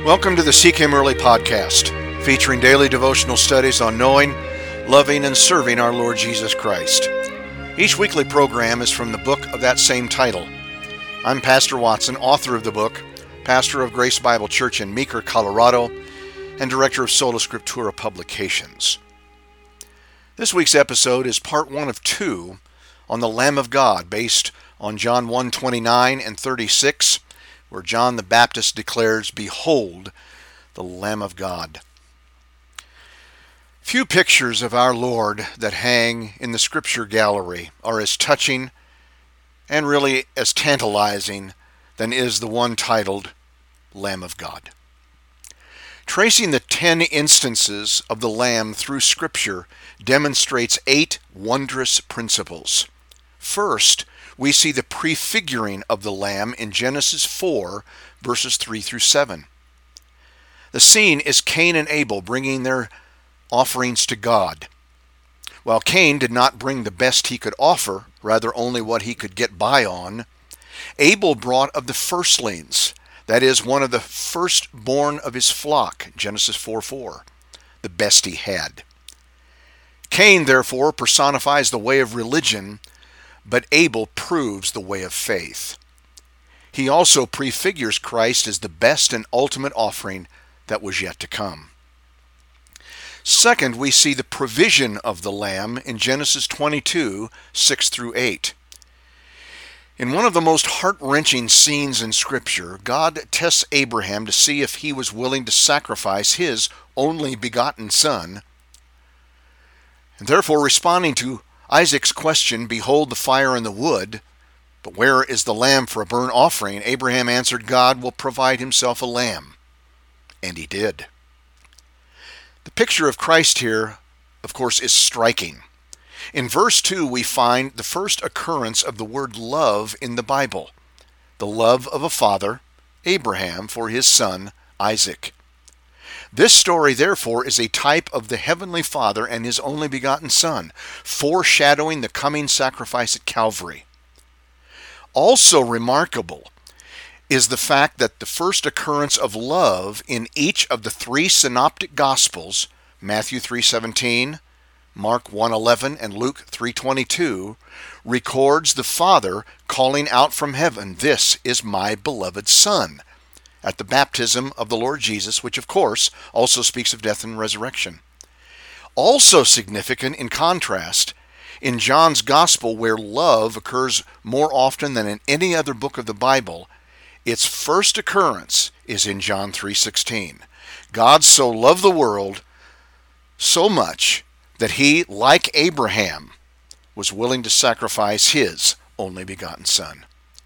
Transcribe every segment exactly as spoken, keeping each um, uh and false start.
Welcome to the Seek Him Early podcast, featuring daily devotional studies on knowing, loving, and serving our Lord Jesus Christ. Each weekly program is from the book of that same title. I'm Pastor Watson, author of the book, pastor of Grace Bible Church in Meeker, Colorado, and director of Sola Scriptura Publications. This week's episode is part one of two on the Lamb of God, based on John one twenty-nine and thirty-six, where John the Baptist declares, "Behold, the Lamb of God." Few pictures of our Lord that hang in the Scripture gallery are as touching and really as tantalizing than is the one titled Lamb of God. Tracing the ten instances of the Lamb through Scripture demonstrates eight wondrous principles. First, we see the prefiguring of the Lamb in Genesis four, verses three through seven. The scene is Cain and Abel bringing their offerings to God. While Cain did not bring the best he could offer, rather only what he could get by on, Abel brought of the firstlings, that is, one of the firstborn of his flock, Genesis four four, the best he had. Cain, therefore, personifies the way of religion, but Abel proves the way of faith. He also prefigures Christ as the best and ultimate offering that was yet to come. Second, we see the provision of the Lamb in Genesis twenty-two, six through eight. In one of the most heart-wrenching scenes in Scripture, God tests Abraham to see if he was willing to sacrifice his only begotten son. And therefore, responding to Isaac's question, "Behold the fire and the wood, but where is the lamb for a burnt offering?" Abraham answered, "God will provide himself a lamb." And he did. The picture of Christ here, of course, is striking. In verse two, we find the first occurrence of the word love in the Bible, the love of a father, Abraham, for his son, Isaac. This story, therefore, is a type of the Heavenly Father and His only begotten Son, foreshadowing the coming sacrifice at Calvary. Also remarkable is the fact that the first occurrence of love in each of the three synoptic Gospels, Matthew three seventeen, Mark one eleven, and Luke three twenty-two, records the Father calling out from heaven, "This is my beloved Son," at the baptism of the Lord Jesus, which of course also speaks of death and resurrection. Also significant in contrast, in John's Gospel, where love occurs more often than in any other book of the Bible, its first occurrence is in John three sixteen. God so loved the world so much that he, like Abraham, was willing to sacrifice his only begotten Son.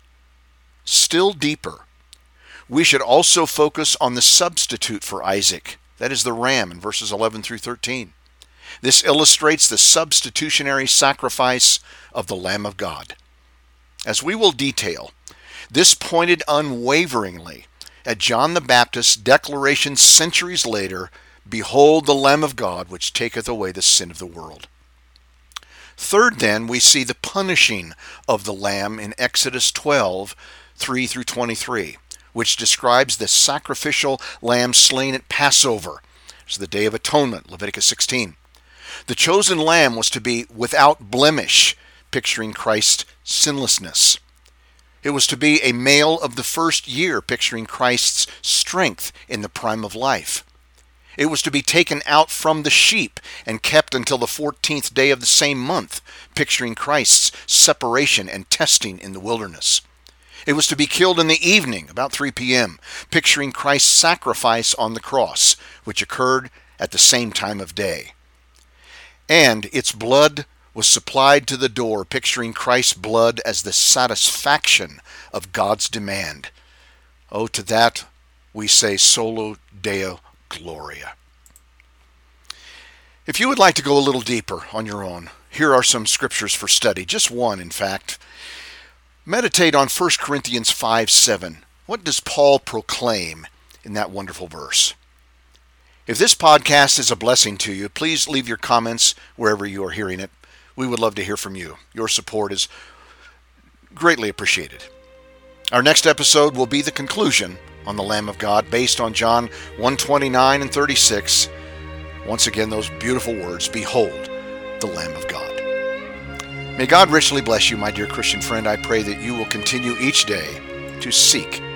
Still deeper, we should also focus on the substitute for Isaac, that is the ram, in verses eleven through thirteen. This illustrates the substitutionary sacrifice of the Lamb of God. As we will detail, this pointed unwaveringly at John the Baptist's declaration centuries later, "Behold the Lamb of God, which taketh away the sin of the world." Third, then, we see the punishing of the Lamb in Exodus twelve, three through twenty-three. Which describes the sacrificial lamb slain at Passover. It's the Day of Atonement, Leviticus sixteen. The chosen lamb was to be without blemish, picturing Christ's sinlessness. It was to be a male of the first year, picturing Christ's strength in the prime of life. It was to be taken out from the sheep and kept until the fourteenth day of the same month, picturing Christ's separation and testing in the wilderness. It was to be killed in the evening, about three p.m., picturing Christ's sacrifice on the cross, which occurred at the same time of day. And its blood was supplied to the door, picturing Christ's blood as the satisfaction of God's demand. Oh, to that we say Solo Deo Gloria. If you would like to go a little deeper on your own, here are some scriptures for study, just one, in fact. Meditate on First Corinthians five seven. What does Paul proclaim in that wonderful verse? If this podcast is a blessing to you, please leave your comments wherever you are hearing it. We would love to hear from you. Your support is greatly appreciated. Our next episode will be the conclusion on the Lamb of God based on John one twenty-nine and thirty-six. Once again, those beautiful words, behold the Lamb of God. May God richly bless you, my dear Christian friend. I pray that you will continue each day to seek